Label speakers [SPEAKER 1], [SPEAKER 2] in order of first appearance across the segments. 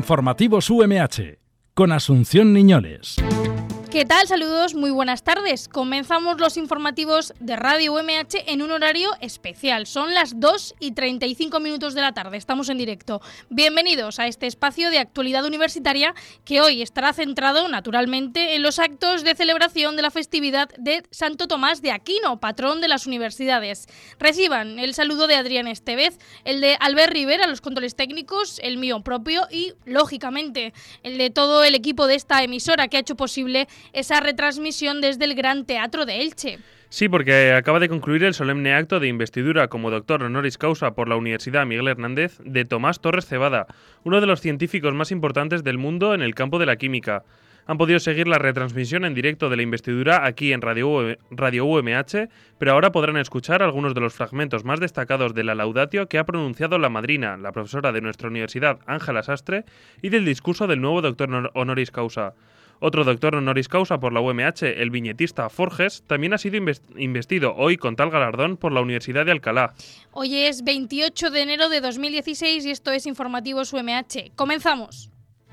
[SPEAKER 1] Informativos UMH, con Asunción Niñoles.
[SPEAKER 2] ¿Qué tal? Saludos, muy buenas tardes. Comenzamos los informativos de Radio UMH en un horario especial. Son las 2:35 de la tarde. Estamos en directo. Bienvenidos a este espacio de actualidad universitaria que hoy estará centrado, naturalmente, en los actos de celebración de la festividad de Santo Tomás de Aquino, patrón de las universidades. Reciban el saludo de Adrián Estevez, el de Albert Rivera, los controles técnicos, el mío propio y, lógicamente, el de todo el equipo de esta emisora que ha hecho posible esa retransmisión desde el Gran Teatro de Elche.
[SPEAKER 3] Sí, porque acaba de concluir el solemne acto de investidura como doctor honoris causa por la Universidad Miguel Hernández de Tomás Torres Cebada, uno de los científicos más importantes del mundo en el campo de la química. Han podido seguir la retransmisión en directo de la investidura aquí en Radio UMH, pero ahora podrán escuchar algunos de los fragmentos más destacados de la laudatio que ha pronunciado la madrina, la profesora de nuestra universidad, Ángela Sastre, y del discurso del nuevo doctor honoris causa. Otro doctor honoris causa por la UMH, el viñetista Forges, también ha sido investido hoy con tal galardón por la Universidad de Alcalá.
[SPEAKER 2] Hoy es 28 de enero de 2016 y esto es Informativos UMH. ¡Comenzamos!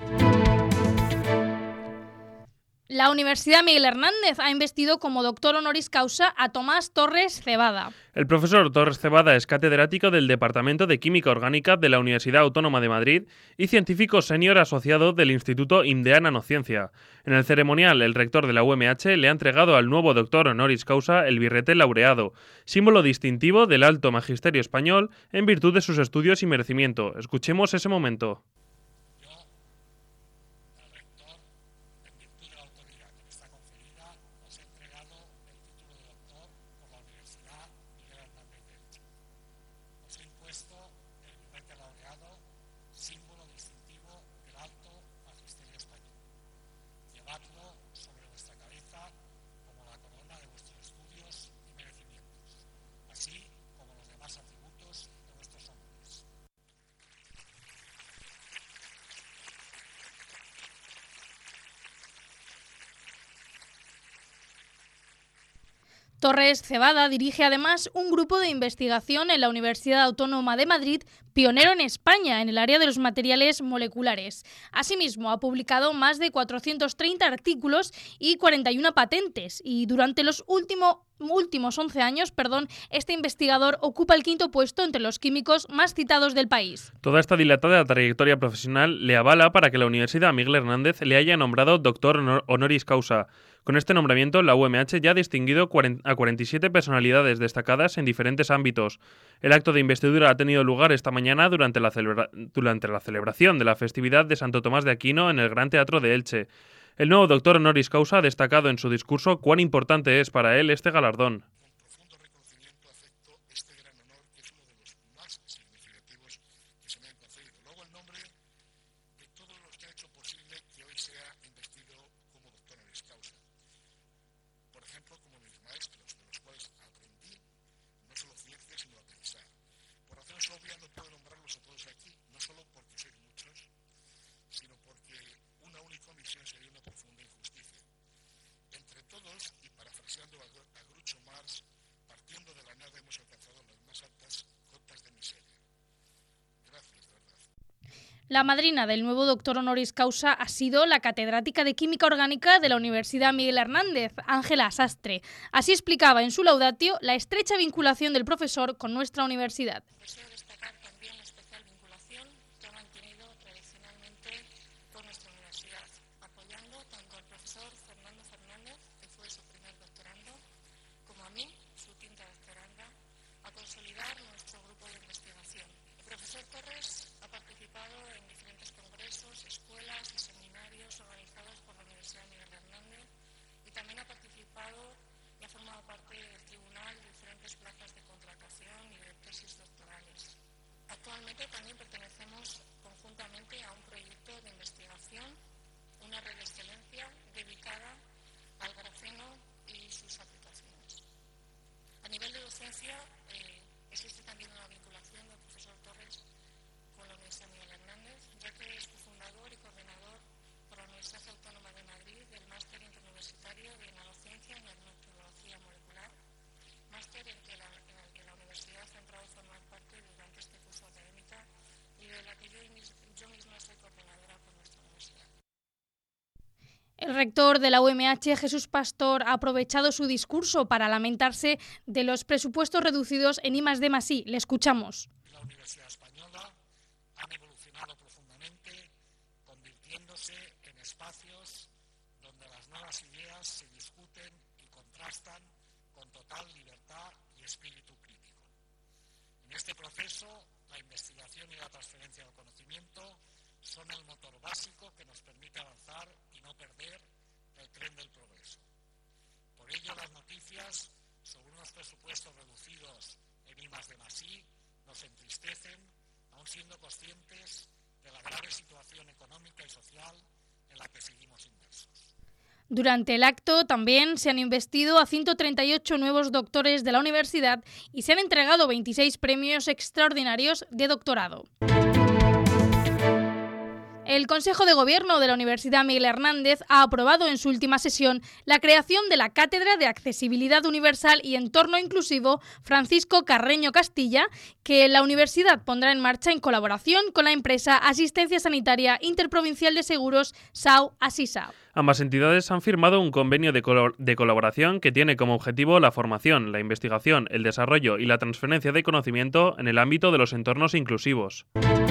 [SPEAKER 2] La Universidad Miguel Hernández ha investido como doctor honoris causa a Tomás Torres Cebada.
[SPEAKER 3] El profesor Torres Cebada es catedrático del Departamento de Química Orgánica de la Universidad Autónoma de Madrid y científico senior asociado del Instituto IMDEA Nanociencia. En el ceremonial, el rector de la UMH le ha entregado al nuevo doctor honoris causa el birrete laureado, símbolo distintivo del alto magisterio español en virtud de sus estudios y merecimiento. Escuchemos ese momento.
[SPEAKER 2] Torres Cebada dirige además un grupo de investigación en la Universidad Autónoma de Madrid, pionero en España en el área de los materiales moleculares. Asimismo, ha publicado más de 430 artículos y 41 patentes y durante los últimos 11 años, este investigador ocupa el quinto puesto entre los químicos más citados del país.
[SPEAKER 3] Toda esta dilatada trayectoria profesional le avala para que la Universidad Miguel Hernández le haya nombrado doctor honoris causa. Con este nombramiento, la UMH ya ha distinguido a 47 personalidades destacadas en diferentes ámbitos. El acto de investidura ha tenido lugar esta mañana durante la celebración de la festividad de Santo Tomás de Aquino en el Gran Teatro de Elche. El nuevo doctor honoris causa ha destacado en su discurso cuán importante es para él este galardón.
[SPEAKER 2] La madrina del nuevo doctor honoris causa ha sido la catedrática de Química Orgánica de la Universidad Miguel Hernández, Ángela Sastre. Así explicaba en su laudatio la estrecha vinculación del profesor con nuestra universidad.
[SPEAKER 4] Deseo destacar también la especial vinculación que ha mantenido tradicionalmente con nuestra universidad, apoyando tanto al profesor Fernando Fernández, que fue su primer doctorando, como a mí, su quinta doctoranda, a consolidar nuestro grupo de investigación. El profesor Torres ha participado en diferentes congresos, escuelas y seminarios organizados por la Universidad Miguel Hernández y también ha participado y ha formado parte del tribunal de diferentes plazas de contratación y de tesis doctorales. Actualmente también pertenecemos conjuntamente a un proyecto de investigación, una red de excelencia dedicada al grafeno y sus aplicaciones. A nivel de docencia, existe también una vinculación del profesor Torres con la Universidad Miguel Hernández, ya que es su fundador y coordinador por la Universidad Autónoma de Madrid del Máster Interuniversitario de Nanociencia y Nanotecnología Molecular, máster en el que la universidad ha entrado a formar parte durante este curso académico y de la que yo misma soy coordinadora.
[SPEAKER 2] rector de la UMH, Jesús Pastor, ha aprovechado su discurso para lamentarse de los presupuestos reducidos en I+D+I. Le escuchamos.
[SPEAKER 5] La Universidad Española han evolucionado profundamente, convirtiéndose en espacios donde las nuevas ideas se discuten y contrastan con total libertad y espíritu crítico. En este proceso, la investigación y la transferencia del conocimiento son el motor básico que nos permite avanzar y no perder el tren del progreso. Por ello, las noticias sobre unos presupuestos reducidos en I+D+I nos entristecen, aun siendo conscientes de la grave situación económica y social en la que seguimos inmersos.
[SPEAKER 2] Durante el acto también se han investido a 138 nuevos doctores de la universidad y se han entregado 26 premios extraordinarios de doctorado. El Consejo de Gobierno de la Universidad Miguel Hernández ha aprobado en su última sesión la creación de la Cátedra de Accesibilidad Universal y Entorno Inclusivo Francisco Carreño Castilla, que la universidad pondrá en marcha en colaboración con la empresa Asistencia Sanitaria Interprovincial de Seguros SAU Asisa.
[SPEAKER 3] Ambas entidades han firmado un convenio de colaboración que tiene como objetivo la formación, la investigación, el desarrollo y la transferencia de conocimiento en el ámbito de los entornos inclusivos.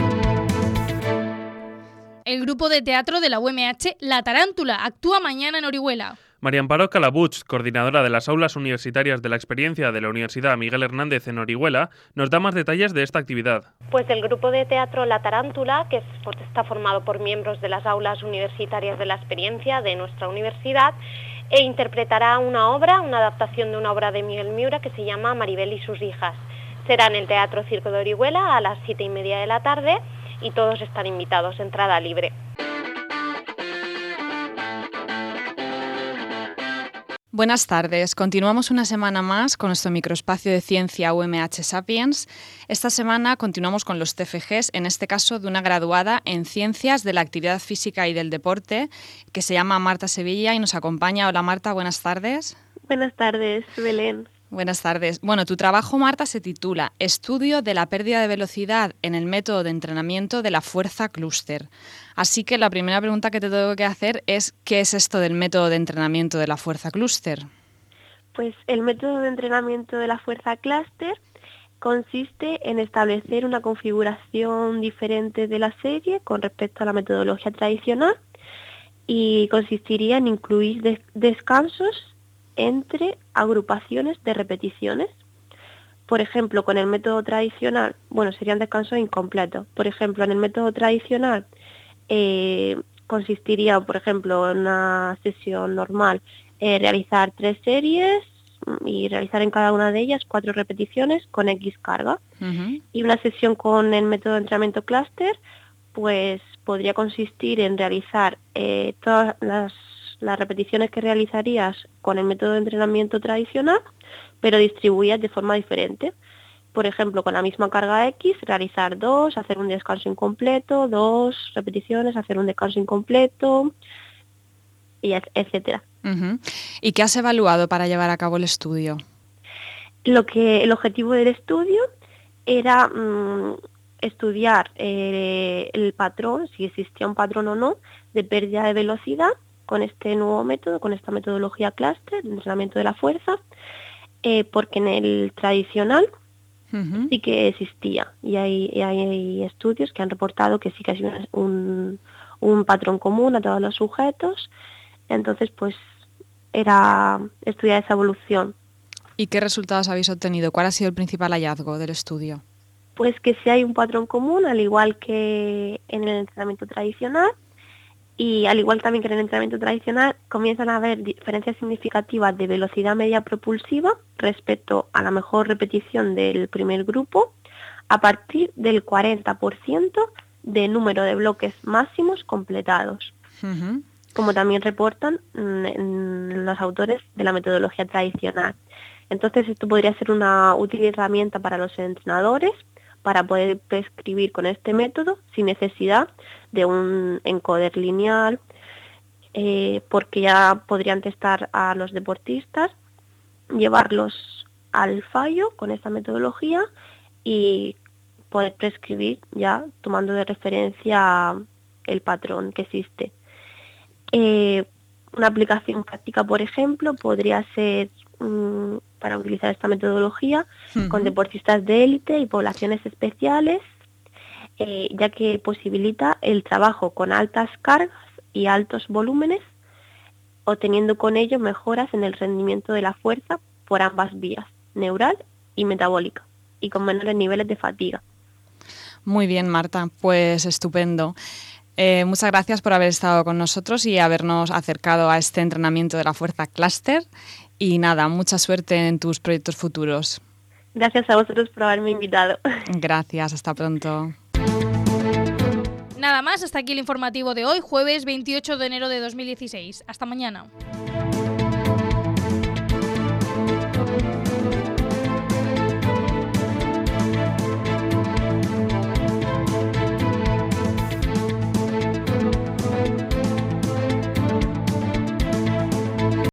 [SPEAKER 2] El grupo de teatro de la UMH, La Tarántula, actúa mañana en Orihuela.
[SPEAKER 3] María Amparo Calabuch, coordinadora de las aulas universitarias de la experiencia de la Universidad Miguel Hernández en Orihuela, nos da más detalles de esta actividad.
[SPEAKER 6] Pues el grupo de teatro La Tarántula, que está formado por miembros de las aulas universitarias de la experiencia de nuestra universidad, interpretará una adaptación de una obra de Miguel Miura que se llama Maribel y sus hijas. Será en el Teatro Circo de Orihuela a las 7:30 de la tarde y todos están invitados, entrada libre.
[SPEAKER 7] Buenas tardes. Continuamos una semana más con nuestro microespacio de ciencia UMH Sapiens. Esta semana continuamos con los TFGs, en este caso de una graduada en Ciencias de la Actividad Física y del Deporte, que se llama Marta Sevilla y nos acompaña. Hola Marta, buenas tardes.
[SPEAKER 6] Buenas tardes, Belén.
[SPEAKER 7] Buenas tardes. Bueno, tu trabajo, Marta, se titula Estudio de la pérdida de velocidad en el método de entrenamiento de la fuerza clúster. Así que la primera pregunta que te tengo que hacer es ¿qué es esto del método de entrenamiento de la fuerza clúster?
[SPEAKER 8] Pues el método de entrenamiento de la fuerza clúster consiste en establecer una configuración diferente de la serie con respecto a la metodología tradicional y consistiría en incluir descansos entre agrupaciones de repeticiones. Por ejemplo, con el método tradicional, serían descansos incompletos. Por ejemplo, en el método tradicional consistiría, por ejemplo, en una sesión normal, realizar 3 series y realizar en cada una de ellas 4 repeticiones con X carga.
[SPEAKER 7] Uh-huh.
[SPEAKER 8] Y una sesión con el método de entrenamiento clúster, pues podría consistir en realizar todas las repeticiones que realizarías con el método de entrenamiento tradicional, pero distribuidas de forma diferente. Por ejemplo, con la misma carga X, realizar 2, hacer un descanso incompleto, 2 repeticiones, hacer un descanso incompleto, y etcétera.
[SPEAKER 7] Uh-huh. ¿Y qué has evaluado para llevar a cabo el estudio?
[SPEAKER 8] El objetivo del estudio era estudiar el patrón, si existía un patrón o no, de pérdida de velocidad con este nuevo método, con esta metodología clúster de entrenamiento de la fuerza, porque en el tradicional
[SPEAKER 7] Uh-huh.
[SPEAKER 8] sí que existía y hay estudios que han reportado que sí que hay un patrón común a todos los sujetos. Entonces, pues era estudiar esa evolución.
[SPEAKER 7] ¿Y qué resultados habéis obtenido? ¿Cuál ha sido el principal hallazgo del estudio?
[SPEAKER 8] Pues que sí hay un patrón común, al igual que en el entrenamiento tradicional, y al igual también que en el entrenamiento tradicional, comienzan a haber diferencias significativas de velocidad media propulsiva respecto a la mejor repetición del primer grupo, a partir del 40% de número de bloques máximos completados,
[SPEAKER 7] Uh-huh.
[SPEAKER 8] como también reportan los autores de la metodología tradicional. Entonces esto podría ser una útil herramienta para los entrenadores para poder prescribir con este método sin necesidad de un encoder lineal, porque ya podrían testar a los deportistas, llevarlos al fallo con esta metodología y poder prescribir ya tomando de referencia el patrón que existe. Una aplicación práctica, por ejemplo, podría ser para utilizar esta metodología con deportistas de élite y poblaciones especiales, ya que posibilita el trabajo con altas cargas y altos volúmenes, obteniendo con ello mejoras en el rendimiento de la fuerza por ambas vías, neural y metabólica, y con menores niveles de fatiga.
[SPEAKER 7] Muy bien, Marta, pues estupendo. Muchas gracias por haber estado con nosotros y habernos acercado a este entrenamiento de la fuerza clúster. Y nada, mucha suerte en tus proyectos futuros.
[SPEAKER 8] Gracias a vosotros por haberme invitado.
[SPEAKER 7] Gracias, hasta pronto.
[SPEAKER 2] Nada más, hasta aquí el informativo de hoy, jueves 28 de enero de 2016. Hasta mañana.